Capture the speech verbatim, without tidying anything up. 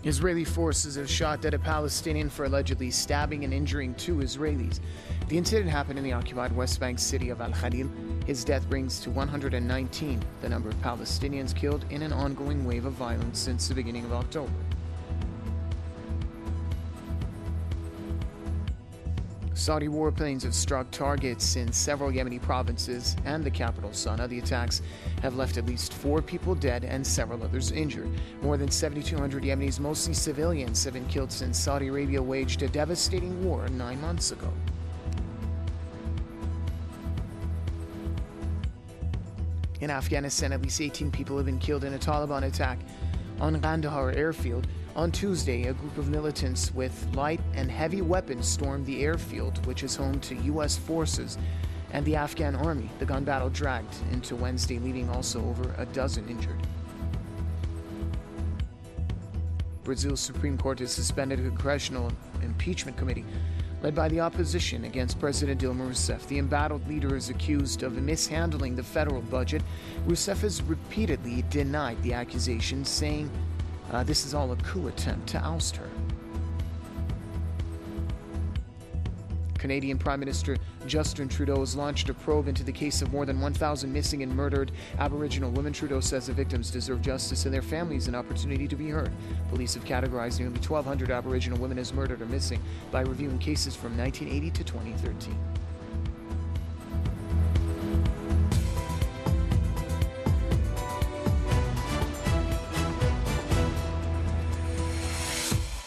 Israeli forces have shot dead a Palestinian for allegedly stabbing and injuring two Israelis. The incident happened in the occupied West Bank city of Al Khalil. His death brings to one hundred nineteen the number of Palestinians killed in an ongoing wave of violence since the beginning of October. Saudi warplanes have struck targets in several Yemeni provinces and the capital, Sana'a. The attacks have left at least four people dead and several others injured. More than seventy-two hundred Yemenis, mostly civilians, have been killed since Saudi Arabia waged a devastating war nine months ago. In Afghanistan, at least eighteen people have been killed in a Taliban attack on Kandahar airfield. On Tuesday, a group of militants with light and heavy weapons stormed the airfield, which is home to U S forces and the Afghan army. The gun battle dragged into Wednesday, leaving also over a dozen injured. Brazil's Supreme Court has suspended a congressional impeachment committee led by the opposition against President Dilma Rousseff. The embattled leader is accused of mishandling the federal budget. Rousseff has repeatedly denied the accusations, saying Uh, this is all a coup attempt to oust her. Canadian Prime Minister Justin Trudeau has launched a probe into the case of more than one thousand missing and murdered Aboriginal women. Trudeau says the victims deserve justice and their families an opportunity to be heard. Police have categorized nearly twelve hundred Aboriginal women as murdered or missing by reviewing cases from nineteen eighty to twenty thirteen.